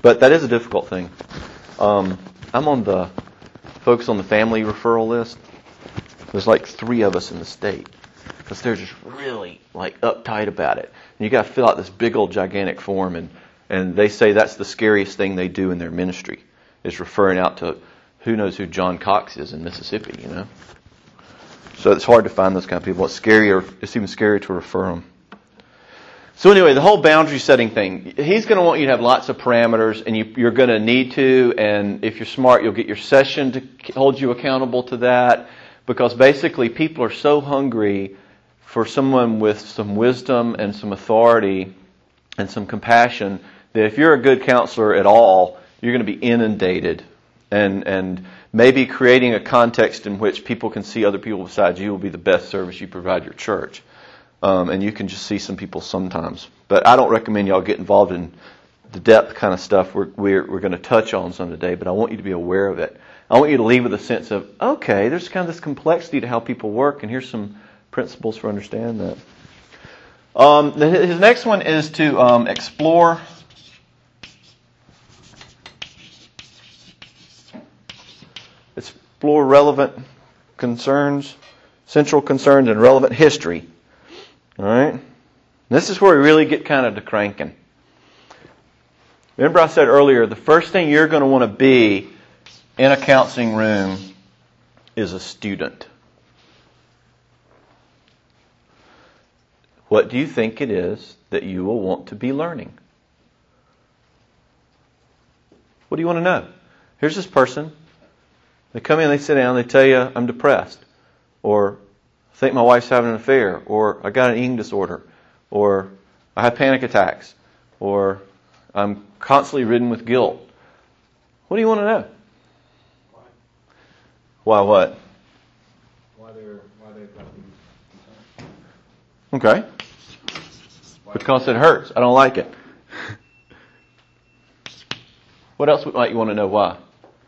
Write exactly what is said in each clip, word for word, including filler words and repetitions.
But that is a difficult thing. Um, I'm on the Focus on the Family referral list. There's like three of us in the state because they're just really like uptight about it. And you got to fill out this big old gigantic form, and and they say that's the scariest thing they do in their ministry is referring out to who knows who John Cox is in Mississippi, you know. So it's hard to find those kind of people. It's scarier. It's even scarier to refer them. So anyway, the whole boundary setting thing, he's going to want you to have lots of parameters, and you, you're going to need to, and if you're smart, you'll get your session to hold you accountable to that, because basically people are so hungry for someone with some wisdom and some authority and some compassion that if you're a good counselor at all, you're going to be inundated, and and maybe creating a context in which people can see other people besides you will be the best service you provide your church. Um, and you can just see some people sometimes. But I don't recommend y'all get involved in the depth kind of stuff we're, we're, we're going to touch on some today, but I want you to be aware of it. I want you to leave with a sense of, okay, there's kind of this complexity to how people work, and here's some principles for understanding that. Um, his next one is to um, explore explore relevant concerns, central concerns, and relevant history. All right? This is where we really get kind of to cranking. Remember I said earlier, the first thing you're going to want to be in a counseling room is a student. What do you think it is that you will want to be learning? What do you want to know? Here's this person. They come in, they sit down, they tell you, I'm depressed. Or, I think my wife's having an affair, or I got an eating disorder, or I have panic attacks, or I'm constantly ridden with guilt. What do you want to know? Why? Why what? Why they're why they've got these concerns. Okay. Why Because it hurts. I don't like it. What else might you want to know why?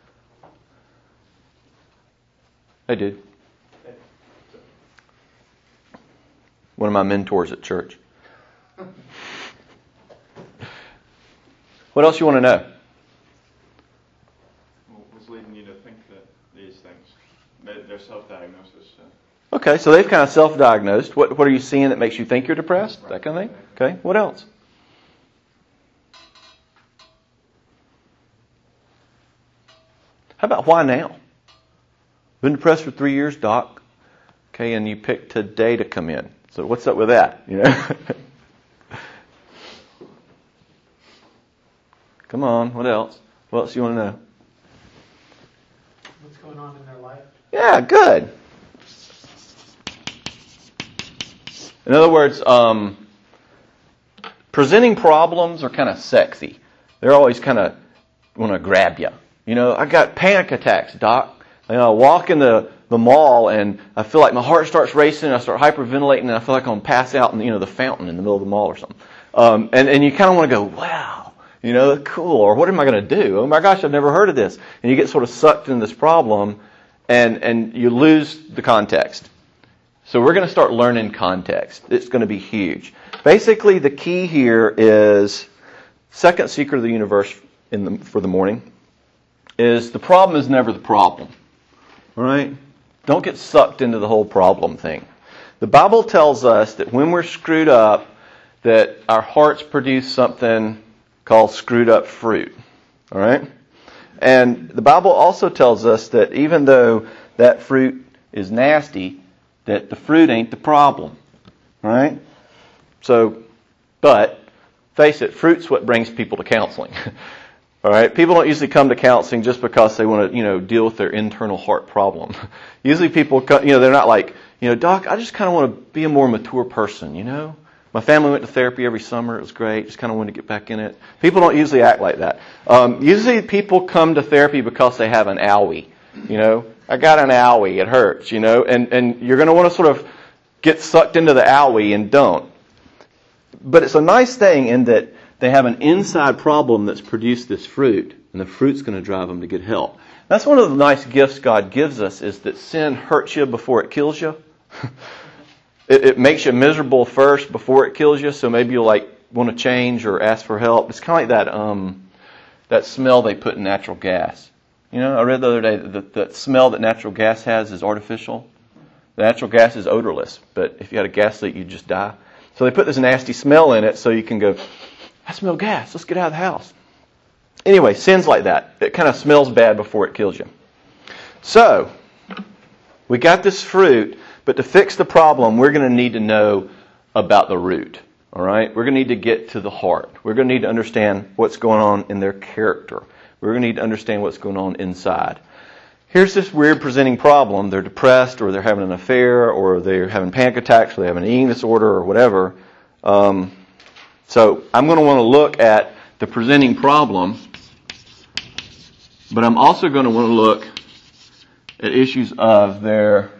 Hey, dude. One of my mentors at church. What else you want to know? Well, what's leading you to think that these things, they- they're self-diagnosis? Uh, Okay, so they've kind of self-diagnosed. What what are you seeing that makes you think you're depressed? That kind of thing? Okay, what else? How about why now? Been depressed for three years, Doc. Okay, and you picked today to come in. So what's up with that? You know? Come on, what else? What else do you want to know? What's going on in their life? Yeah, good. In other words, um, presenting problems are kind of sexy. They're always kind of want to grab you. You know, I got panic attacks, Doc. You know, I walk in the, the mall and I feel like my heart starts racing and I start hyperventilating and I feel like I'm going to pass out in, you know, the fountain in the middle of the mall or something. Um, and, and you kind of want to go, wow, you know, cool. Or what am I going to do? Oh my gosh, I've never heard of this. And you get sort of sucked into this problem and, and you lose the context. So we're going to start learning context. It's going to be huge. Basically, the key here is, second secret of the universe in the, for the morning, is the problem is never the problem. All right? Don't get sucked into the whole problem thing. The Bible tells us that when we're screwed up, that our hearts produce something called screwed up fruit. All right? And the Bible also tells us that even though that fruit is nasty, that the fruit ain't the problem. All right? So, but, face it, fruit's what brings people to counseling. All right? People don't usually come to counseling just because they want to, you know, deal with their internal heart problem. Usually people, come, you know, they're not like, you know, Doc, I just kind of want to be a more mature person, you know? My family went to therapy every summer. It was great. Just kind of wanted to get back in it. People don't usually act like that. Um, usually people come to therapy because they have an owie, you know? I got an owie. It hurts, you know? And, and you're going to want to sort of get sucked into the owie and don't. But it's a nice thing in that they have an inside problem that's produced this fruit, and the fruit's going to drive them to get help. That's one of the nice gifts God gives us, is that sin hurts you before it kills you. it, it makes you miserable first before it kills you, so maybe you'll like want to change or ask for help. It's kind of like that, um, that smell they put in natural gas. You know, I read the other day that the smell that natural gas has is artificial. The natural gas is odorless, but if you had a gas leak, you'd just die. So they put this nasty smell in it so you can go, I smell gas, let's get out of the house. Anyway, sin's like that. It kind of smells bad before it kills you. So, we got this fruit, but to fix the problem, we're going to need to know about the root. All right? We're going to need to get to the heart. We're going to need to understand what's going on in their character. We're going to need to understand what's going on inside. Here's this weird presenting problem. They're depressed, or they're having an affair, or they're having panic attacks, or they have an eating disorder, or whatever. Um, so I'm going to want to look at the presenting problem, but I'm also going to want to look at issues of their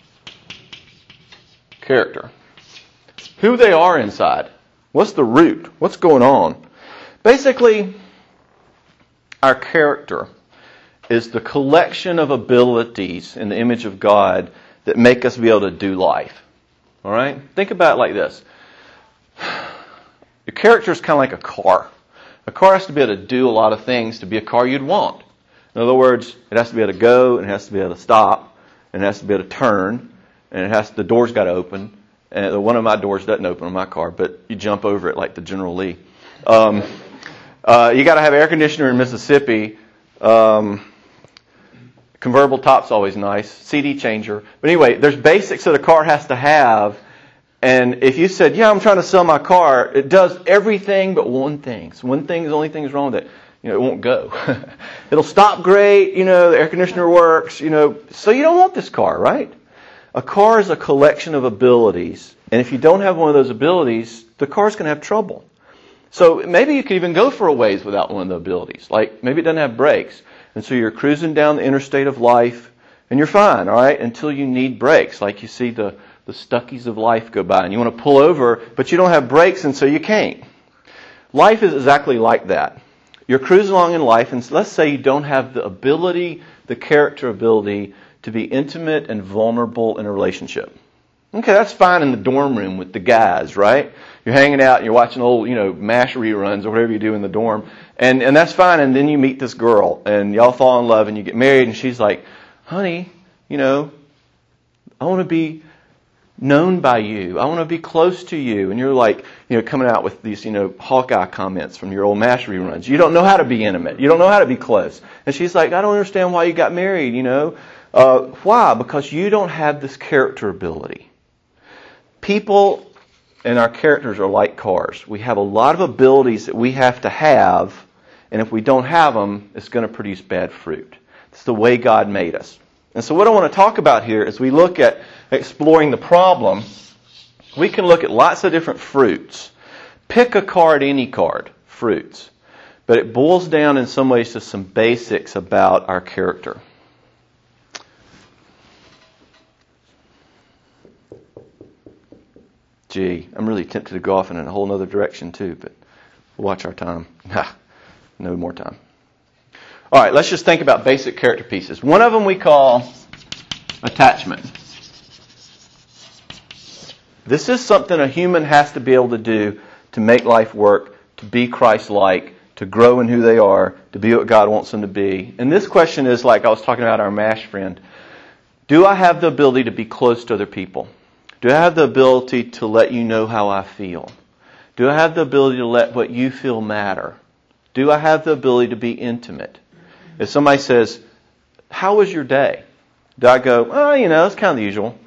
character. Who they are inside. What's the root? What's going on? Basically, our character is the collection of abilities in the image of God that make us be able to do life. All right? Think about it like this. Your character is kind of like a car. A car has to be able to do a lot of things to be a car you'd want. In other words, it has to be able to go, and it has to be able to stop, and it has to be able to turn, and it has the door's got to open. And one of my doors doesn't open on my car, but you jump over it like the General Lee. Um, uh, you got to have air conditioner in Mississippi. Um, convertible top's always nice. C D changer. But anyway, there's basics that a car has to have. And if you said, yeah, I'm trying to sell my car, it does everything but one thing. So one thing is the only thing that's wrong with it. You know, it won't go. It'll stop great. You know, the air conditioner works. You know, so you don't want this car, right? A car is a collection of abilities. And if you don't have one of those abilities, the car's going to have trouble. So maybe you could even go for a ways without one of the abilities. Like maybe it doesn't have brakes. And so you're cruising down the interstate of life and you're fine, all right, until you need brakes. Like you see the, the Stuckies of life go by and you want to pull over, but you don't have brakes and so you can't. Life is exactly like that. You're cruising along in life and let's say you don't have the ability, the character ability to be intimate and vulnerable in a relationship. Okay, that's fine in the dorm room with the guys, right? You're hanging out and you're watching old, you know, MASH reruns or whatever you do in the dorm. And and that's fine. And then you meet this girl and y'all fall in love and you get married and she's like, honey, you know, I want to be known by you. I want to be close to you. And you're like, you know, coming out with these, you know, Hawkeye comments from your old MASH reruns. You don't know how to be intimate. You don't know how to be close. And she's like, I don't understand why you got married, you know. Uh, why? Because you don't have this character ability. People and our characters are like cars. We have a lot of abilities that we have to have, and if we don't have them, it's going to produce bad fruit. It's the way God made us. And so what I want to talk about here is we look at exploring the problem. We can look at lots of different fruits. Pick a card, any card, fruits. But it boils down in some ways to some basics about our character. Gee, I'm really tempted to go off in a whole other direction too, but we'll watch our time. No more time. All right, let's just think about basic character pieces. One of them we call attachment. This is something a human has to be able to do to make life work, to be Christ-like, to grow in who they are, to be what God wants them to be. And this question is like I was talking about our MASH friend. Do I have the ability to be close to other people? Do I have the ability to let you know how I feel? Do I have the ability to let what you feel matter? Do I have the ability to be intimate? If somebody says, how was your day? Do I go, oh, you know, it's kind of the usual.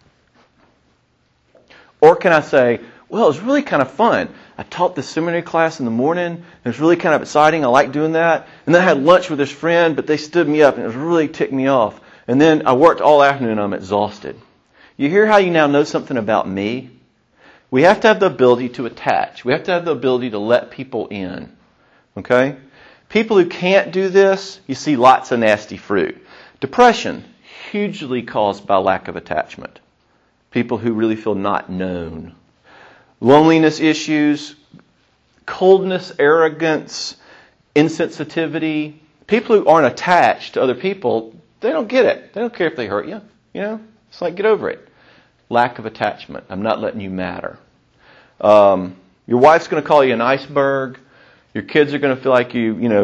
Or can I say, well, it was really kind of fun. I taught this seminary class in the morning. It was really kind of exciting. I like doing that. And then I had lunch with this friend, but they stood me up and it was really ticked me off. And then I worked all afternoon and I'm exhausted. You hear how you now know something about me? We have to have the ability to attach. We have to have the ability to let people in. Okay? People who can't do this, you see lots of nasty fruit. Depression, hugely caused by lack of attachment. People who really feel not known. Loneliness issues, coldness, arrogance, insensitivity. People who aren't attached to other people, they don't get it. They don't care if they hurt you. You know? It's like, get over it. Lack of attachment. I'm not letting you matter. Um, your wife's going to call you an iceberg. Your kids are going to feel like you, you know,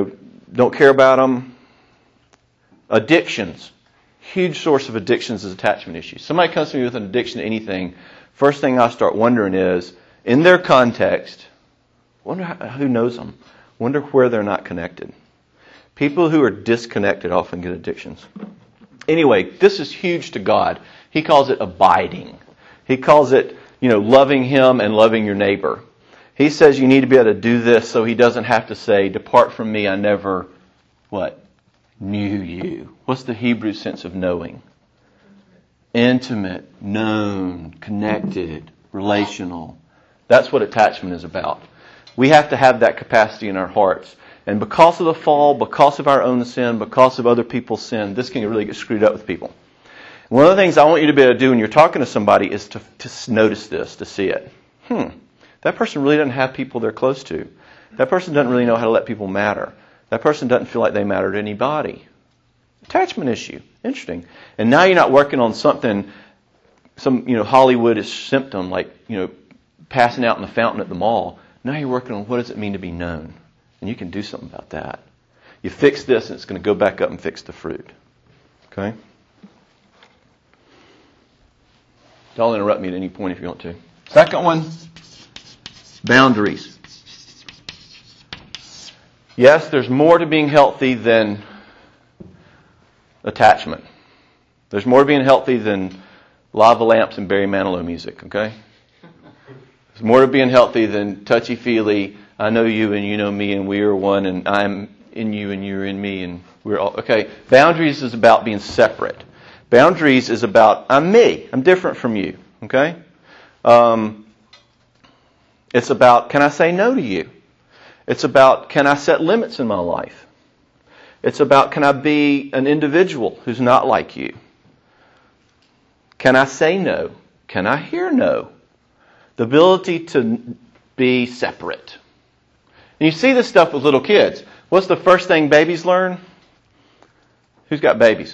don't care about them. Addictions. Huge source of addictions is attachment issues. Somebody comes to me with an addiction to anything, first thing I start wondering is, in their context, wonder how, who knows them. Wonder where they're not connected. People who are disconnected often get addictions. Anyway, this is huge to God. He calls it abiding. He calls it, you know, loving Him and loving your neighbor. He says you need to be able to do this so He doesn't have to say, depart from me, I never, what? Knew you. What's the Hebrew sense of knowing? Intimate, known, connected, relational. That's what attachment is about. We have to have that capacity in our hearts. And because of the fall, because of our own sin, because of other people's sin, this can really get screwed up with people. One of the things I want you to be able to do when you're talking to somebody is to, to notice this, to see it. Hmm, that person really doesn't have people they're close to. That person doesn't really know how to let people matter. That person doesn't feel like they matter to anybody. Attachment issue. Interesting. And now you're not working on something, some, you know, Hollywoodish symptom like, you know, passing out in the fountain at the mall. Now you're working on what does it mean to be known. And you can do something about that. You fix this and it's going to go back up and fix the fruit. Okay? Y'all interrupt me at any point if you want to. Second one, boundaries. Yes, there's more to being healthy than attachment. There's more to being healthy than lava lamps and Barry Manilow music, okay? There's more to being healthy than touchy-feely, I know you and you know me and we are one and I'm in you and you're in me and we're all... Okay, boundaries is about being separate. Boundaries is about, I'm me, I'm different from you, okay? Um, it's about, can I say no to you? It's about, can I set limits in my life? It's about, can I be an individual who's not like you? Can I say no? Can I hear no? The ability to be separate. And you see this stuff with little kids. What's the first thing babies learn? Who's got babies?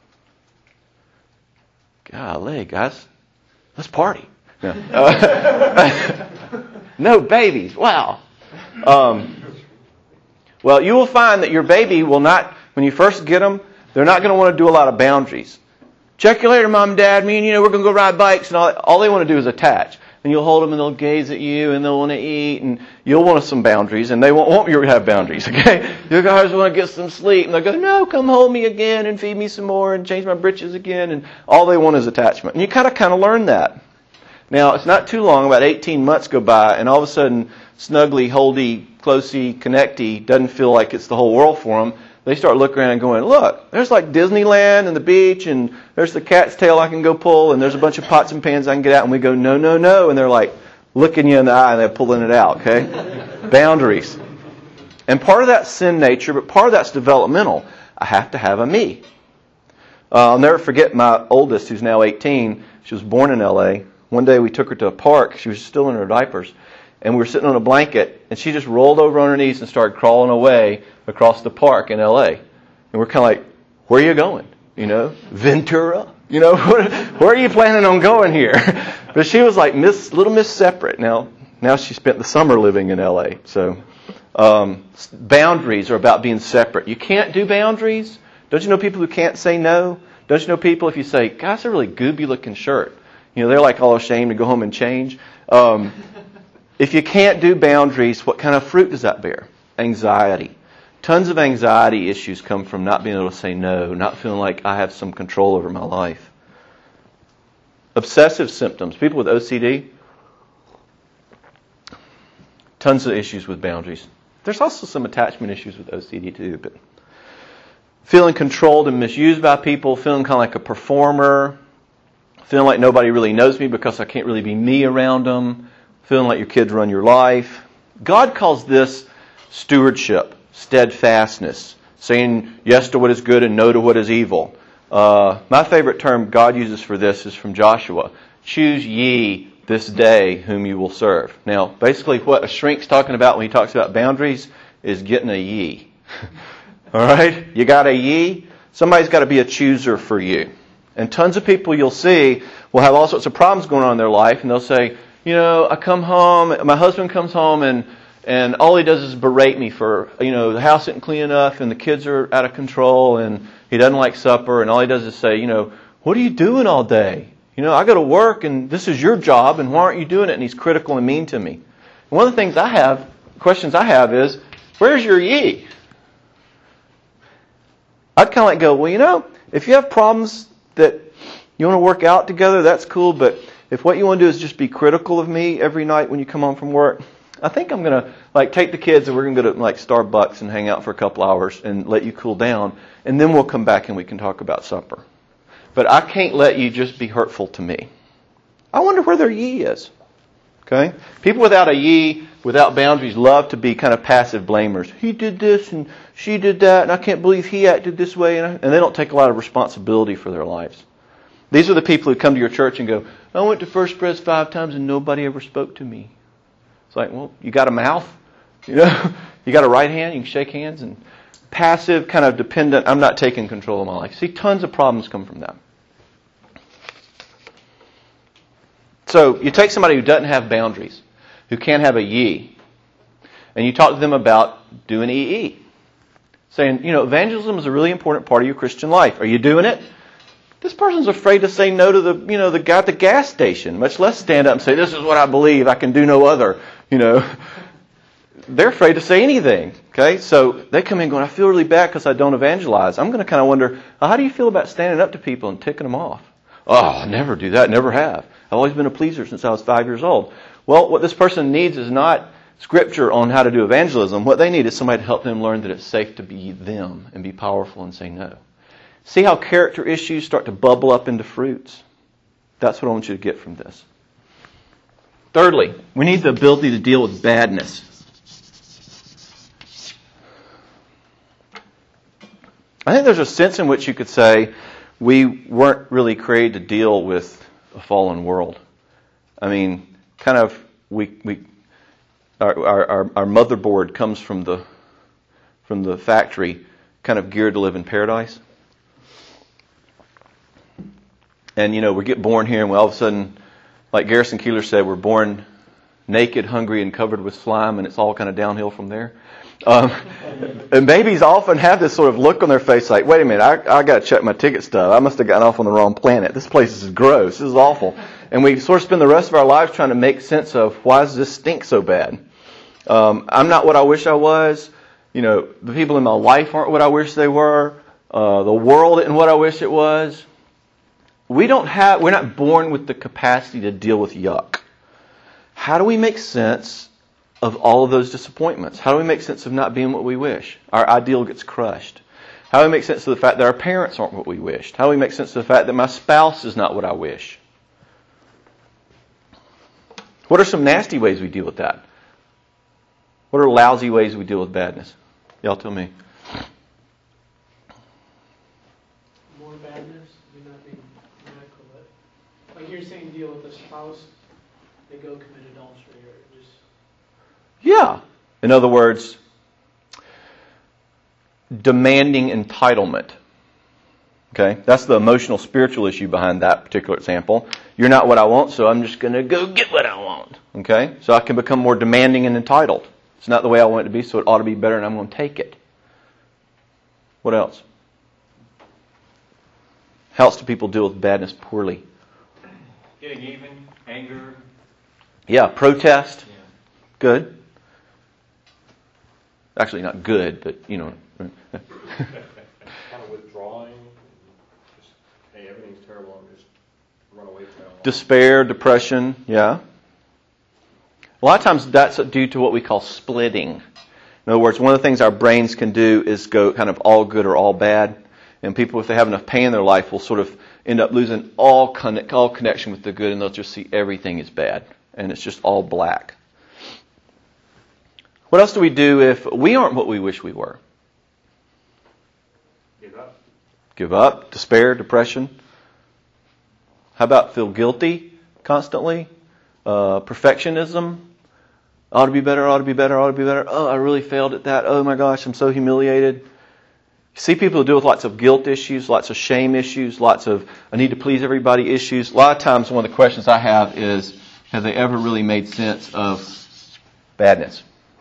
Golly, guys. Let's party. No, uh, no babies. Wow. Um, well, you will find that your baby will not, when you first get them, they're not going to want to do a lot of boundaries. Check you later, Mom and Dad. Me and you know, we're going to go ride bikes. And all, all they want to do is attach. And you'll hold them and they'll gaze at you and they'll want to eat. And you'll want some boundaries. And they won't want you to have boundaries, okay? You guys want to get some sleep. And they'll go, no, come hold me again and feed me some more and change my britches again. And all they want is attachment. And you kind of kind of learn that. Now, it's not too long, about eighteen months go by, and all of a sudden, snuggly, holdy, closey, connecty doesn't feel like it's the whole world for them. They start looking around and going, look, there's like Disneyland and the beach, and there's the cat's tail I can go pull, and there's a bunch of pots and pans I can get out, and we go, no, no, no, and they're like looking you in the eye, and they're pulling it out, okay? Boundaries. And part of that's sin nature, but part of that's developmental. I have to have a me. Uh, I'll never forget my oldest, who's now eighteen. She was born in L A One day we took her to a park. She was still in her diapers. And we were sitting on a blanket. And she just rolled over on her knees and started crawling away across the park in L A And we're kind of like, where are you going? You know, Ventura? You know, where, where are you planning on going here? But she was like Miss, little Miss Separate. Now, now she spent the summer living in L A So um, boundaries are about being separate. You can't do boundaries. Don't you know people who can't say no? Don't you know people if you say, gosh, that's a really gooby looking shirt. You know, they're like all ashamed to go home and change. Um, if you can't do boundaries, what kind of fruit does that bear? Anxiety. Tons of anxiety issues come from not being able to say no, not feeling like I have some control over my life. Obsessive symptoms. People with O C D. Tons of issues with boundaries. There's also some attachment issues with O C D too, but feeling controlled and misused by people, feeling kind of like a performer, feeling like nobody really knows me because I can't really be me around them, feeling like your kids run your life. God calls this stewardship, steadfastness, saying yes to what is good and no to what is evil. Uh, my favorite term God uses for this is from Joshua. Choose ye this day whom you will serve. Now, basically what a shrink's talking about when he talks about boundaries is getting a ye. All right? You got a ye? Somebody's got to be a chooser for you. And tons of people you'll see will have all sorts of problems going on in their life, and they'll say, you know, I come home, my husband comes home, and and all he does is berate me for, you know, the house isn't clean enough and the kids are out of control and he doesn't like supper, and all he does is say, you know, what are you doing all day? You know, I go to work and this is your job and why aren't you doing it? And he's critical and mean to me. And one of the things I have, questions I have is, where's your ye? I'd kind of like go, well, you know, if you have problems that you want to work out together, that's cool, but if what you want to do is just be critical of me every night when you come home from work, I think I'm going to like take the kids and we're going to go to like Starbucks and hang out for a couple hours and let you cool down, and then we'll come back and we can talk about supper. But I can't let you just be hurtful to me. I wonder where their ye is. Okay? People without a ye, without boundaries, love to be kind of passive blamers. He did this and she did that, and I can't believe he acted this way, and, I, and they don't take a lot of responsibility for their lives. These are the people who come to your church and go, I went to First Pres five times and nobody ever spoke to me. It's like, well, you got a mouth, you know, you got a right hand, you can shake hands, and passive, kind of dependent, I'm not taking control of my life. See, tons of problems come from that. So you take somebody who doesn't have boundaries, who can't have a ye, and you talk to them about doing E E. Saying, you know, evangelism is a really important part of your Christian life. Are you doing it? This person's afraid to say no to the, you know, the guy at the gas station, much less stand up and say, this is what I believe, I can do no other, you know. They're afraid to say anything, okay? So they come in going, I feel really bad because I don't evangelize. I'm going to kind of wonder, well, how do you feel about standing up to people and ticking them off? Oh, I never do that, never have. I've always been a pleaser since I was five years old. Well, what this person needs is not scripture on how to do evangelism. What they need is somebody to help them learn that it's safe to be them and be powerful and say no. See how character issues start to bubble up into fruits? That's what I want you to get from this. Thirdly, we need the ability to deal with badness. I think there's a sense in which you could say we weren't really created to deal with a fallen world. I mean, kind of, we we our our, our motherboard comes from the from the factory, kind of geared to live in paradise. And, you know, we get born here and we all of a sudden, like Garrison Keillor said, we're born naked, hungry, and covered with slime, and it's all kind of downhill from there. Um, and babies often have this sort of look on their face like, wait a minute, I, I got to check my ticket stub. I must have gotten off on the wrong planet. This place is gross. This is awful. And we sort of spend the rest of our lives trying to make sense of why does this stink so bad? Um, I'm not what I wish I was. You know, the people in my life aren't what I wish they were. Uh, the world isn't what I wish it was. We don't have, we're not born with the capacity to deal with yuck. How do we make sense of all of those disappointments? How do we make sense of not being what we wish? Our ideal gets crushed. How do we make sense of the fact that our parents aren't what we wished? How do we make sense of the fact that my spouse is not what I wish? What are some nasty ways we deal with that? What are lousy ways we deal with badness? Y'all tell me. More badness, you're not being radical. Like you're saying, deal with a spouse, they go commit adultery or just... Yeah. In other words, demanding entitlement. Okay? That's the emotional, spiritual issue behind that particular example. You're not what I want, so I'm just going to go get what I want. Okay? So I can become more demanding and entitled. It's not the way I want it to be, so it ought to be better, and I'm going to take it. What else? How else do people deal with badness poorly? Getting even, anger. Yeah, protest. Yeah. Good. Actually, not good, but, you know. Kind of withdrawing. Just, hey, everything's terrible. I'm just run away from it. Despair, depression, yeah. A lot of times that's due to what we call splitting. In other words, one of the things our brains can do is go kind of all good or all bad. And people, if they have enough pain in their life, will sort of end up losing all con- all connection with the good, and they'll just see everything is bad. And it's just all black. What else do we do if we aren't what we wish we were? Give up. Give up, despair, depression. How about feel guilty constantly? Uh, perfectionism. Ought to be better, ought to be better, ought to be better. Oh, I really failed at that. Oh my gosh, I'm so humiliated. You see people who deal with lots of guilt issues, lots of shame issues, lots of I need to please everybody issues. A lot of times one of the questions I have is, have they ever really made sense of badness?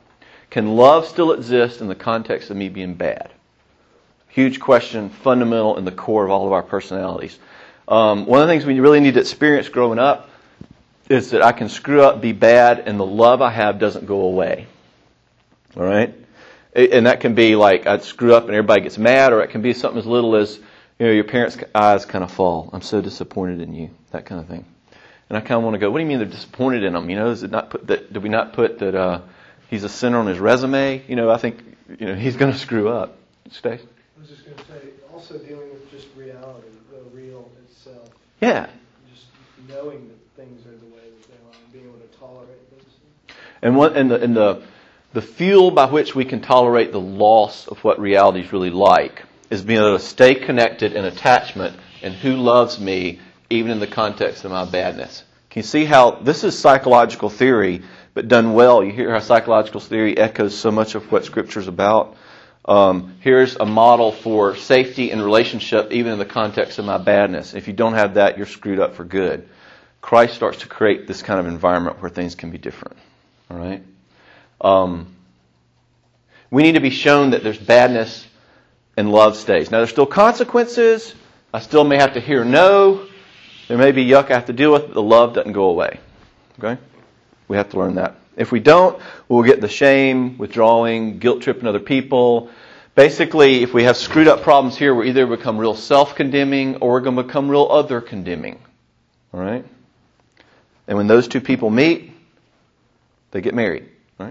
Can love still exist in the context of me being bad? Huge question, fundamental in the core of all of our personalities. Um, one of the things we really need to experience growing up is that I can screw up, be bad, and the love I have doesn't go away. All right? And that can be like I screw up and everybody gets mad, or it can be something as little as, you know, your parents' eyes kind of fall. I'm so disappointed in you, that kind of thing. And I kind of want to go, what do you mean they're disappointed in them? You know, is it not put that? Did we not put that uh, he's a sinner on his resume? You know, I think you know he's going to screw up. Stace? I was just going to say, also dealing with just reality, the real itself. Yeah. Just knowing that things are the way that they are, and being able to tolerate those things. And what and the and the the fuel by which we can tolerate the loss of what reality is really like is being able to stay connected in attachment and who loves me, even in the context of my badness. Can you see how this is psychological theory, but done well? You hear how psychological theory echoes so much of what Scripture is about. Um, here's a model for safety in relationship, even in the context of my badness. If you don't have that, you're screwed up for good. Christ starts to create this kind of environment where things can be different. All right. Um, we need to be shown that there's badness and love stays. Now, there's still consequences. I still may have to hear no. There may be yuck I have to deal with, but the love doesn't go away. Okay? We have to learn that. If we don't, we'll get the shame, withdrawing, guilt tripping other people. Basically, if we have screwed up problems here, we either become real self-condemning or we're going to become real other-condemning. All right? And when those two people meet, they get married. Right?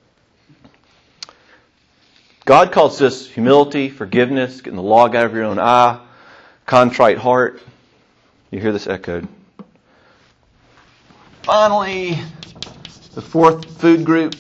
God calls this humility, forgiveness, getting the log out of your own eye, contrite heart. You hear this echoed. Finally, the fourth food group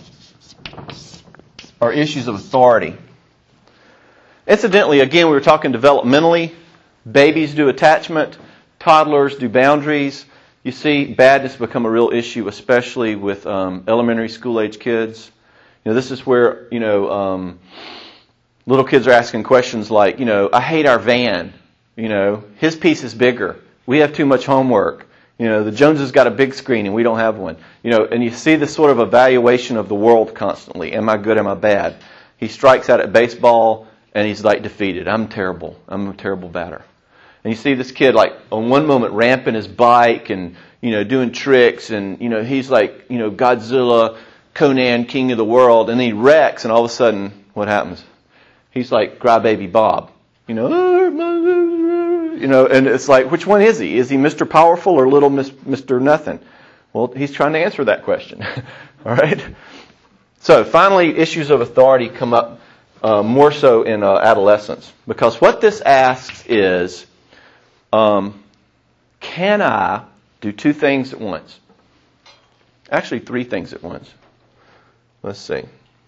are issues of authority. Incidentally, again, we were talking developmentally. Babies do attachment. Toddlers do boundaries. You see badness become a real issue, especially with um, elementary school age kids. You know, this is where, you know, um, little kids are asking questions like, you know, I hate our van. You know, his piece is bigger. We have too much homework. You know, the Joneses got a big screen and we don't have one. You know, and you see this sort of evaluation of the world constantly. Am I good? Am I bad? He strikes out at baseball and he's like defeated. I'm terrible. I'm a terrible batter. And you see this kid like on one moment ramping his bike and, you know, doing tricks and, you know, he's like, you know, Godzilla, Conan, king of the world. And then he wrecks and all of a sudden, what happens? He's like Crybaby Bob. You know, you know, and it's like, which one is he? Is he Mister Powerful or little Mister Nothing? Well, he's trying to answer that question. All right? So finally, issues of authority come up uh, more so in uh, adolescence. Because what this asks is, um, can I do two things at once? Actually, three things at once. Let's see.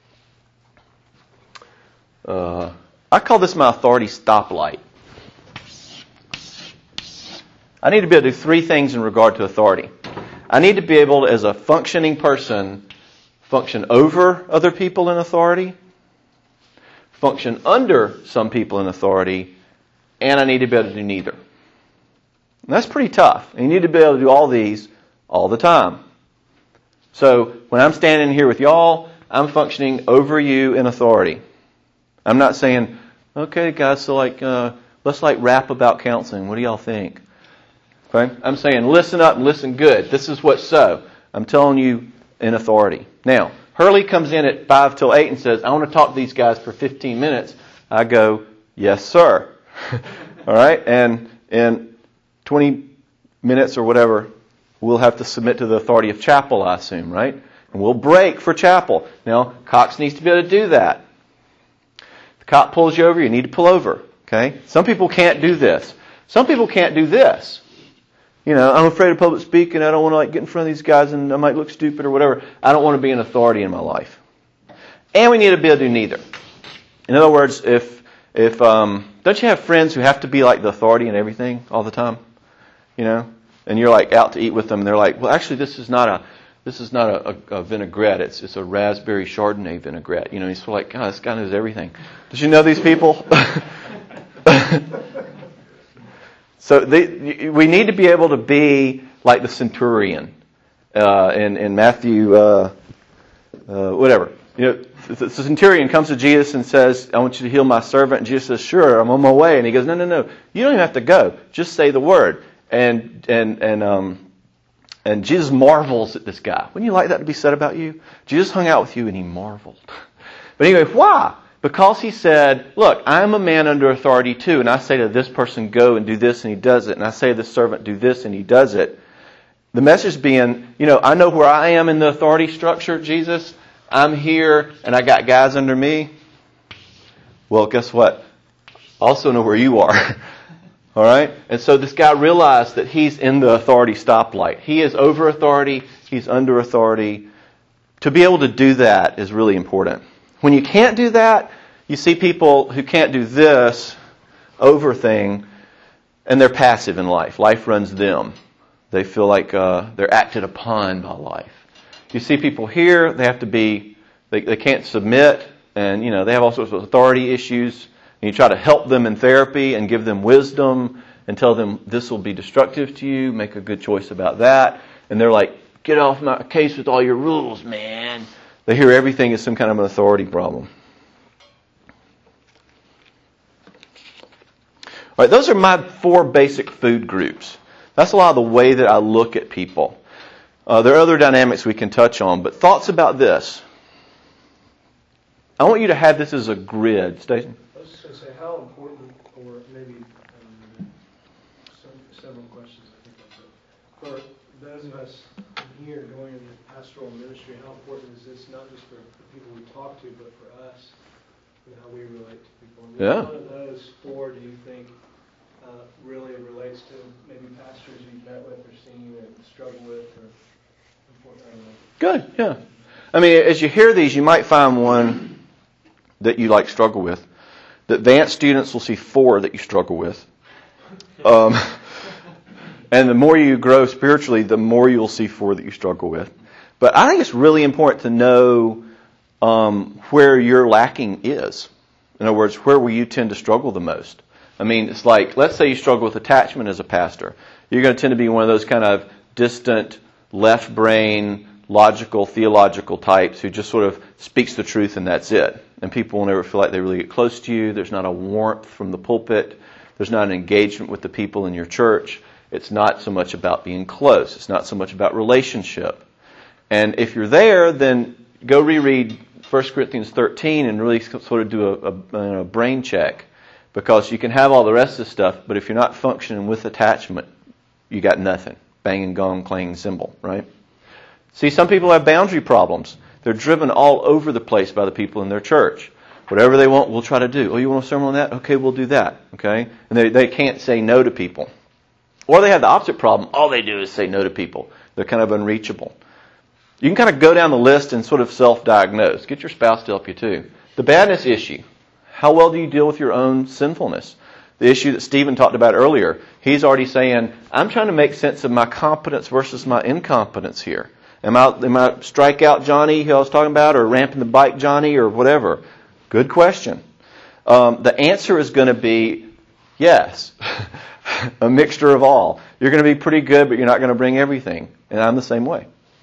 Uh, I call this my authority stoplight. I need to be able to do three things in regard to authority. I need to be able, as a functioning person, function over other people in authority, function under some people in authority, and I need to be able to do neither. And that's pretty tough. And you need to be able to do all these all the time. So when I'm standing here with y'all, I'm functioning over you in authority. I'm not saying, okay, guys, so like, uh, let's like rap about counseling. What do y'all think? Okay? I'm saying, listen up and listen good. This is what's so. I'm telling you in authority. Now, Hurley comes in at five till eight and says, I want to talk to these guys for fifteen minutes. I go, yes, sir. All right? And in twenty minutes or whatever, we'll have to submit to the authority of chapel, I assume, right? And we'll break for chapel. Now, Cox needs to be able to do that. If the cop pulls you over, you need to pull over. Okay? Some people can't do this. Some people can't do this. You know, I'm afraid of public speaking. I don't want to like get in front of these guys and I might look stupid or whatever. I don't want to be an authority in my life. And we need to be able to do neither. In other words, if if um, don't you have friends who have to be like the authority in everything all the time? You know, and you're like out to eat with them, and they're like, well, actually, this is not a this is not a, a, a vinaigrette. It's it's a raspberry Chardonnay vinaigrette. You know, he's like, God, this guy knows everything. Did you know these people? So they, we need to be able to be like the centurion uh, in, in Matthew, uh, uh, whatever. You know, the centurion comes to Jesus and says, I want you to heal my servant. And Jesus says, sure, I'm on my way. And he goes, no, no, no. You don't even have to go. Just say the word. And and and um and Jesus marvels at this guy. Wouldn't you like that to be said about you? Jesus hung out with you and he marveled. But anyway, why? Because he said, look, I'm a man under authority too. And I say to this person, go and do this, and he does it. And I say to this servant, do this, and he does it. The message being, you know, I know where I am in the authority structure, Jesus. I'm here and I got guys under me. Well, guess what? I also know where you are. All right? And so this guy realized that he's in the authority stoplight. He is over authority. He's under authority. To be able to do that is really important. When you can't do that, you see people who can't do this over thing, and they're passive in life. Life runs them. They feel like uh, they're acted upon by life. You see people here, they have to be, they, they can't submit, and you know they have all sorts of authority issues. And you try to help them in therapy and give them wisdom and tell them this will be destructive to you, make a good choice about that. And they're like, get off my case with all your rules, man. They hear everything as some kind of an authority problem. All right, those are my four basic food groups. That's a lot of the way that I look at people. Uh, there are other dynamics we can touch on, but thoughts about this. I want you to have this as a grid. Stacey? I was just going to say, how important, or maybe um, some, several questions I think that's it. For those of us here going into pastoral ministry, how important is this not just for the people we talk to, but for us and how we relate to people? And Yeah. One of those four, do you think uh, really relates to maybe pastors you've met with or seen and struggle with? Or important? I don't know. Good, yeah. I mean, as you hear these, you might find one that you like struggle with. The advanced students will see four that you struggle with. Um, and the more you grow spiritually, the more you'll see four that you struggle with. But I think it's really important to know um, where your lacking is. In other words, where will you tend to struggle the most? I mean, it's like, let's say you struggle with attachment as a pastor. You're going to tend to be one of those kind of distant, left brain, logical, theological types who just sort of speaks the truth and that's it. And people will never feel like they really get close to you. There's not a warmth from the pulpit. There's not an engagement with the people in your church. It's not so much about being close. It's not so much about relationship. And if you're there, then go reread First Corinthians thirteen and really sort of do a, a, a brain check. Because you can have all the rest of the stuff, but if you're not functioning with attachment, you got nothing. Banging gong, clanging cymbal, right? See, some people have boundary problems. They're driven all over the place by the people in their church. Whatever they want, we'll try to do. Oh, you want a sermon on that? Okay, we'll do that. Okay? And they, they can't say no to people. Or they have the opposite problem. All they do is say no to people. They're kind of unreachable. You can kind of go down the list and sort of self-diagnose. Get your spouse to help you too. The badness issue. How well do you deal with your own sinfulness? The issue that Stephen talked about earlier. He's already saying, I'm trying to make sense of my competence versus my incompetence here. Am I, am I strikeout Johnny, who I was talking about, or ramping the bike Johnny, or whatever? Good question. Um, the answer is going to be yes. A mixture of all. You're going to be pretty good, but you're not going to bring everything. And I'm the same way.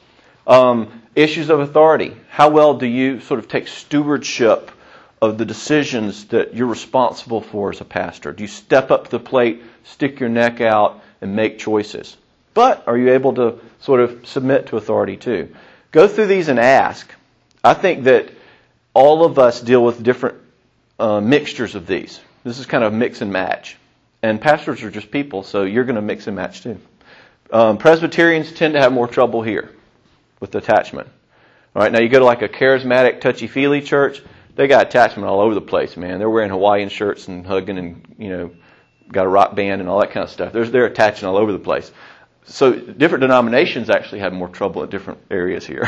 Um, issues of authority. How well do you sort of take stewardship of the decisions that you're responsible for as a pastor? Do you step up to the plate, stick your neck out, and make choices? But are you able to sort of submit to authority too? Go through these and ask. I think that all of us deal with different uh, mixtures of these. This is kind of mix and match. And pastors are just people, so you're going to mix and match too. Um, Presbyterians tend to have more trouble here with attachment. All right, now you go to like a charismatic, touchy-feely church, they got attachment all over the place, man. They're wearing Hawaiian shirts and hugging and, you know, got a rock band and all that kind of stuff. They're, they're attaching all over the place. So different denominations actually have more trouble at different areas here.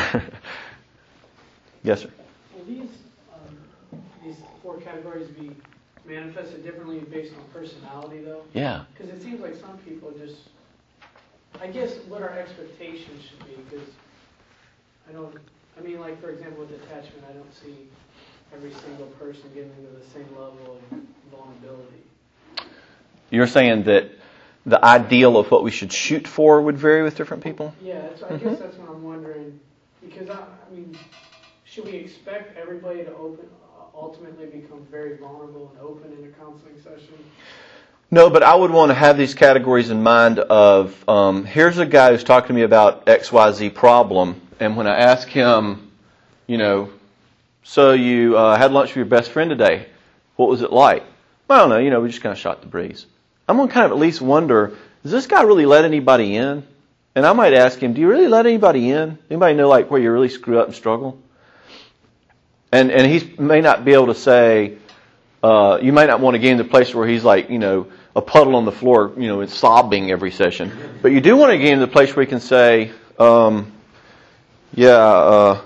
Yes, sir? Will these, um, these four categories be manifested differently based on personality, though? Yeah. Because it seems like some people just, I guess what our expectations should be, because I don't, I mean, like, for example, with attachment, I don't see every single person getting to the same level of vulnerability. You're saying that the ideal of what we should shoot for would vary with different people? Yeah, that's, I Mm-hmm. guess that's what I'm wondering. Because, I, I mean, should we expect everybody to open, uh, ultimately become very vulnerable and open in a counseling session? No, but I would want to have these categories in mind of, um, here's a guy who's talking to me about X Y Z problem, and when I ask him, you know, so you uh, had lunch with your best friend today, what was it like? Well, I don't know, you know, we just kind of shot the breeze. I'm going to kind of at least wonder, does this guy really let anybody in? And I might ask him, do you really let anybody in? Anybody know like where you really screw up and struggle? And and he may not be able to say, uh, you might not want to get in the place where he's like, you know, a puddle on the floor, you know, and sobbing every session. But you do want to get in the place where he can say, um, yeah, uh,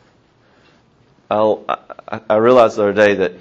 I'll, I, I realized the other day that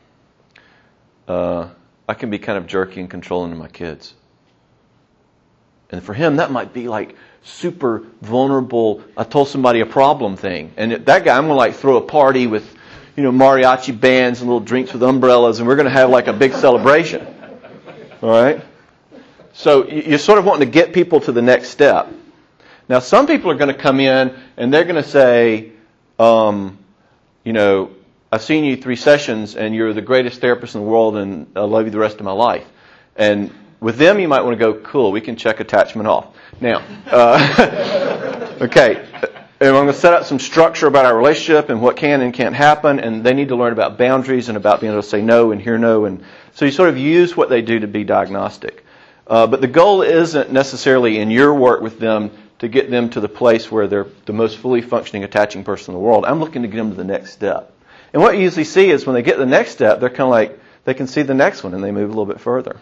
uh, I can be kind of jerky and controlling to my kids. And for him, that might be like super vulnerable, I told somebody a problem thing. And that guy, I'm going to like throw a party with, you know, mariachi bands and little drinks with umbrellas, and we're going to have like a big celebration. All right? So you're sort of wanting to get people to the next step. Now, some people are going to come in and they're going to say, um, you know, I've seen you three sessions and you're the greatest therapist in the world and I love you the rest of my life. And with them, you might want to go, cool, we can check attachment off. Now, uh, okay, and I'm going to set up some structure about our relationship and what can and can't happen, and they need to learn about boundaries and about being able to say no and hear no. And so you sort of use what they do to be diagnostic. Uh, but the goal isn't necessarily in your work with them to get them to the place where they're the most fully functioning attaching person in the world. I'm looking to get them to the next step. And what you usually see is when they get to the next step, they're kind of like, they can see the next one and they move a little bit further.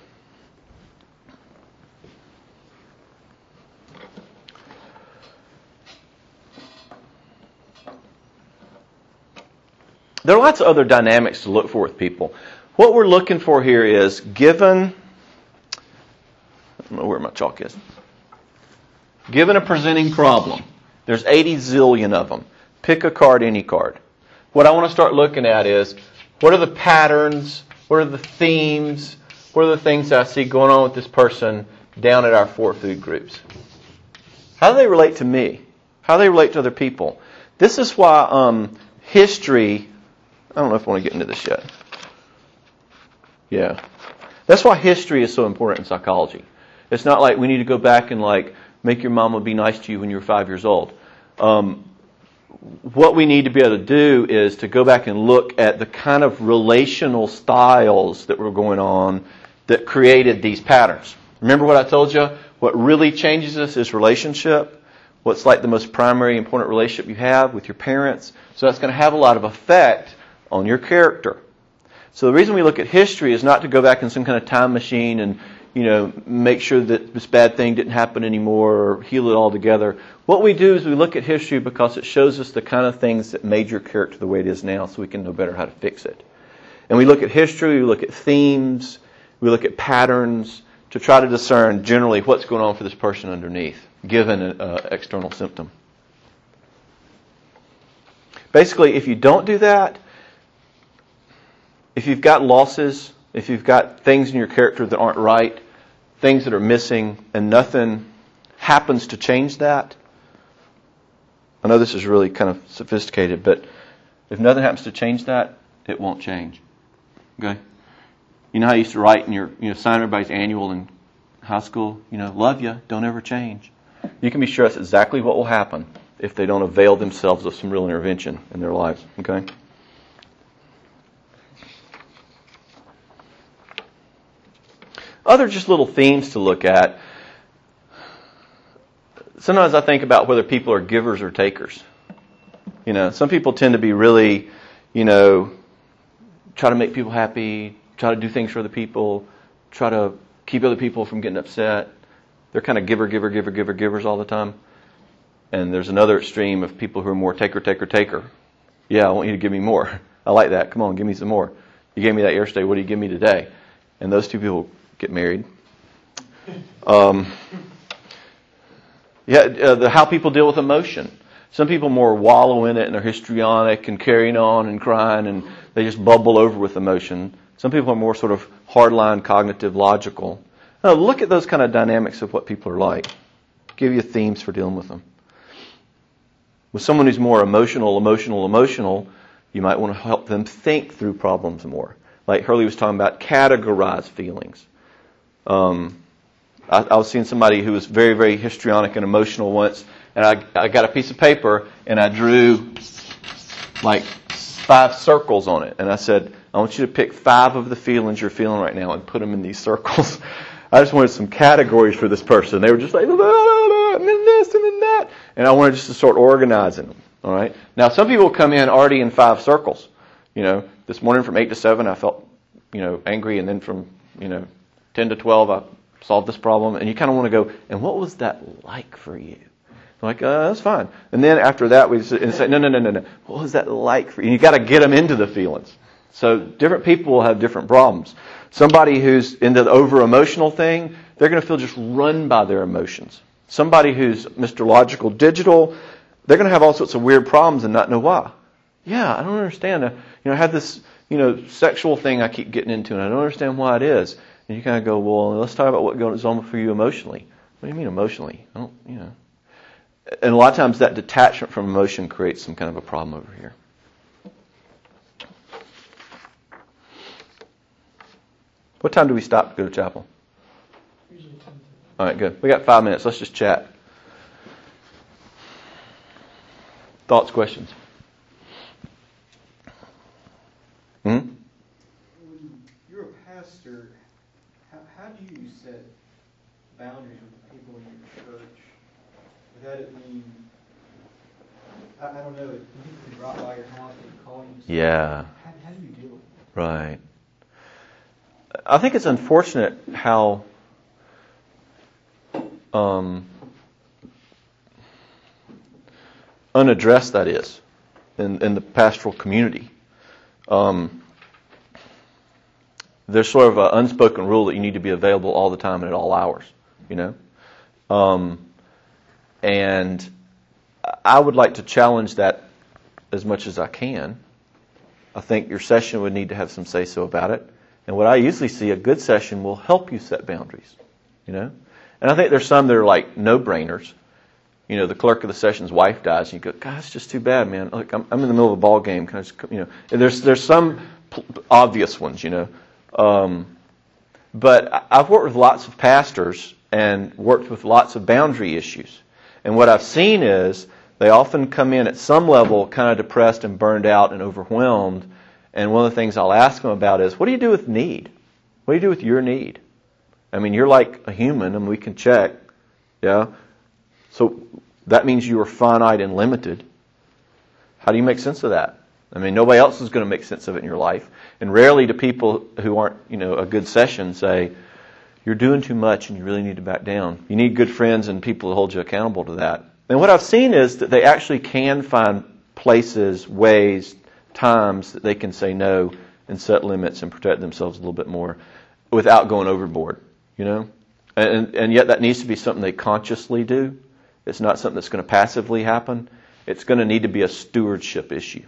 There are lots of other dynamics to look for with people. What we're looking for here is given, I don't know where my chalk is. Given a presenting problem, there's eighty zillion of them. Pick a card, any card. What I want to start looking at is, what are the patterns, what are the themes, what are the things that I see going on with this person down at our four food groups? How do they relate to me? How do they relate to other people? This is why um, history, I don't know if I want to get into this yet. Yeah. That's why history is so important in psychology. It's not like we need to go back and like make your mama be nice to you when you were five years old. Um, what we need to be able to do is to go back and look at the kind of relational styles that were going on that created these patterns. Remember what I told you? What really changes us is relationship. What's like the most primary important relationship you have with your parents. So that's going to have a lot of effect on your character. So the reason we look at history is not to go back in some kind of time machine and, you know, make sure that this bad thing didn't happen anymore or heal it all together. What we do is we look at history because it shows us the kind of things that made your character the way it is now so we can know better how to fix it. And we look at history, we look at themes, we look at patterns to try to discern generally what's going on for this person underneath, given an uh, external symptom. Basically, if you don't do that, if you've got losses, if you've got things in your character that aren't right, things that are missing, and nothing happens to change that, I know this is really kind of sophisticated, but if nothing happens to change that, it won't change. Okay? You know how you used to write in your, you know, sign everybody's annual in high school? You know, love you, don't ever change. You can be sure that's exactly what will happen if they don't avail themselves of some real intervention in their lives. Okay? Other just little themes to look at. Sometimes I think about whether people are givers or takers. You know, some people tend to be really, you know, try to make people happy, try to do things for other people, try to keep other people from getting upset. They're kind of giver, giver, giver, giver, givers all the time. And there's another extreme of people who are more taker, taker, taker. Yeah, I want you to give me more. I like that. Come on, give me some more. You gave me that yesterday. What do you give me today? And those two people get married. Um, yeah, uh, the, how people deal with emotion. Some people more wallow in it and they're histrionic and carrying on and crying and they just bubble over with emotion. Some people are more sort of hardline, cognitive, logical. Now, look at those kind of dynamics of what people are like. Give you themes for dealing with them. With someone who's more emotional, emotional, emotional, you might want to help them think through problems more. Like Hurley was talking about, categorize feelings. Um, I, I was seeing somebody who was very, very histrionic and emotional once, and I, I got a piece of paper and I drew like five circles on it. And I said, I want you to pick five of the feelings you're feeling right now and put them in these circles. I just wanted some categories for this person. They were just like, and then this and then that. And I wanted just to start organizing them. All right. Now, some people come in already in five circles. You know, this morning from eight to seven, I felt, you know, angry. And then from, you know, ten to twelve, I solved this problem. And you kind of want to go, and what was that like for you? I'm like, uh, that's fine. And then after that, we say, no, no, no, no, no. What was that like for you? And you got to get them into the feelings. So different people will have different problems. Somebody who's into the over-emotional thing, they're going to feel just run by their emotions. Somebody who's Mister Logical Digital, they're going to have all sorts of weird problems and not know why. Yeah, I don't understand. You know, I have this, you know, sexual thing I keep getting into, and I don't understand why it is. And you kind of go, well, let's talk about what goes on for you emotionally. What do you mean emotionally? I don't, you know. And a lot of times that detachment from emotion creates some kind of a problem over here. What time do we stop to go to chapel? Usually ten. All right, good. We got five minutes. Let's just chat. Thoughts, questions? Hmm? When you're a pastor, how, how do you set boundaries with the people in your church without it being, I, I don't know, if people can drop by your house and call you? Stuff, Yeah. How, how do you deal with it? Right. I think it's unfortunate how um, unaddressed that is in, in the pastoral community. Um, there's sort of an unspoken rule that you need to be available all the time and at all hours, you know. Um, and I would like to challenge that as much as I can. I think your session would need to have some say-so about it. And what I usually see, a good session will help you set boundaries, you know. And I think there's some that are like no-brainers. You know, the clerk of the session's wife dies, and you go, God, it's just too bad, man. Like, I'm, I'm in the middle of a ball game. Can I just, you know, and there's there's some p- obvious ones, you know. Um, but I've worked with lots of pastors and worked with lots of boundary issues. And what I've seen is they often come in at some level kind of depressed and burned out and overwhelmed. And one of the things I'll ask them about is, what do you do with need? What do you do with your need? I mean, you're like a human, and we can check, yeah? So that means you are finite and limited. How do you make sense of that? I mean, nobody else is going to make sense of it in your life. And rarely do people who aren't, you know, a good session say, you're doing too much and you really need to back down. You need good friends and people to hold you accountable to that. And what I've seen is that they actually can find places, ways, times that they can say no and set limits and protect themselves a little bit more without going overboard, you know? And, and yet that needs to be something they consciously do. It's not something that's going to passively happen. It's going to need to be a stewardship issue.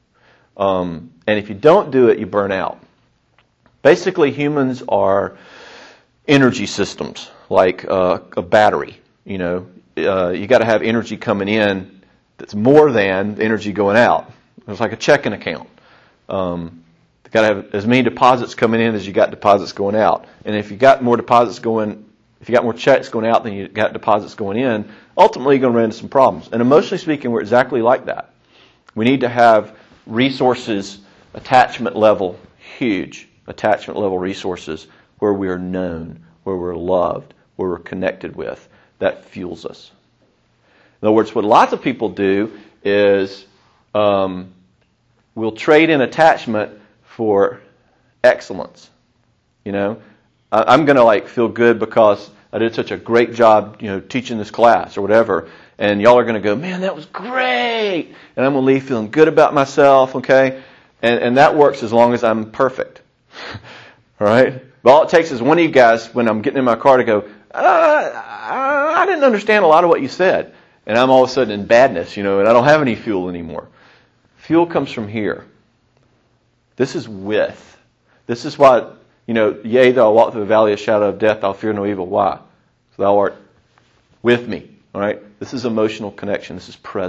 Um, and if you don't do it, you burn out. Basically, humans are energy systems, like uh, a battery. You know, uh, you got to have energy coming in that's more than energy going out. It's like a checking account. Um, you got to have as many deposits coming in as you got deposits going out. And if you got more deposits going, if you got more checks going out than you got deposits going in, ultimately you're going to run into some problems. And emotionally speaking, we're exactly like that. We need to have resources, attachment level, huge attachment level resources where we are known, where we're loved, where we're connected with. That fuels us. In other words, what lots of people do is um, we'll trade in attachment for excellence. You know, I, I'm going to like feel good because I did such a great job, you know, teaching this class or whatever. And y'all are going to go, man, that was great. And I'm going to leave feeling good about myself, okay? And, and that works as long as I'm perfect. All right? But all it takes is one of you guys, when I'm getting in my car, to go, uh, I didn't understand a lot of what you said. And I'm all of a sudden in badness, you know, and I don't have any fuel anymore. Fuel comes from here. This is with. This is why, you know, yea, though I walk through the valley of the shadow of death, I'll fear no evil. Why? So thou art with me. All right? This is emotional connection. This is presence.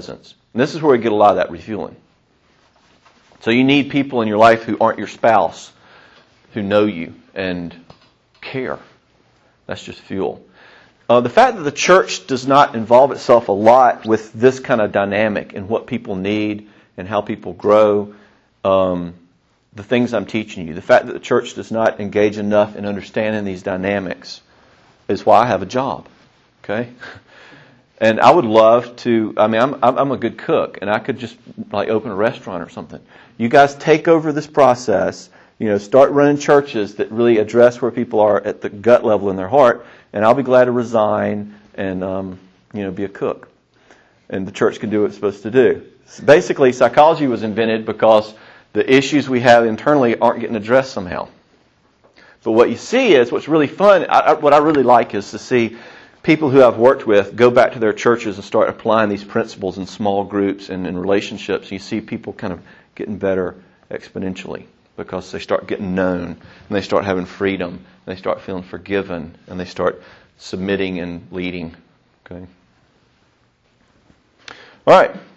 And this is where we get a lot of that refueling. So you need people in your life who aren't your spouse, who know you and care. That's just fuel. Uh, the fact that the church does not involve itself a lot with this kind of dynamic and what people need and how people grow, um, the things I'm teaching you, the fact that the church does not engage enough in understanding these dynamics is why I have a job. Okay? And I would love to, I mean, I'm, I'm a good cook, and I could just like open a restaurant or something. You guys take over this process, you know, start running churches that really address where people are at the gut level in their heart, and I'll be glad to resign and, um, you know, be a cook. And the church can do what it's supposed to do. Basically, psychology was invented because the issues we have internally aren't getting addressed somehow. But what you see is, what's really fun, I, I, what I really like is to see people who I've worked with go back to their churches and start applying these principles in small groups and in relationships. You see people kind of getting better exponentially because they start getting known and they start having freedom and they start feeling forgiven and they start submitting and leading. Okay. All right.